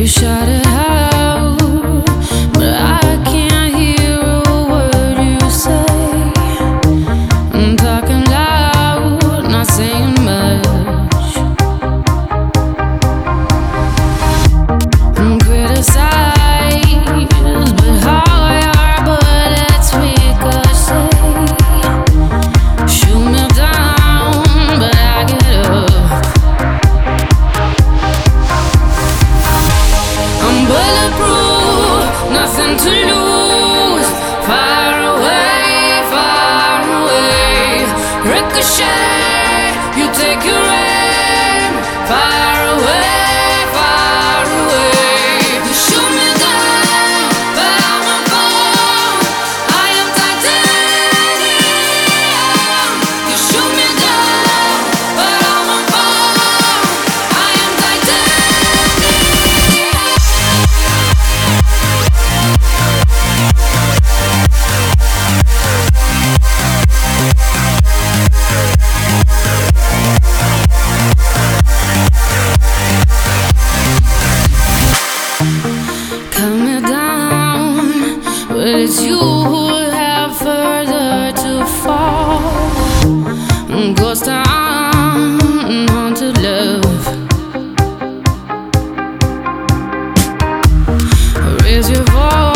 shout it out, but I can't hear a word you say. I'm talking loud, not saying much. I'm criticized, but how your bullets ricochet. Shoot me down, but I get up. I'm bulletproof, nothing to lose. Far away, ricochet. You take your aim. Far away. You shoot me down, but I won't fall. I am titanium. You shoot me down, but I won't fall. I am titanium. Cut me down, but it's you who have further to fall. Ghost town, haunted love. Raise your voice.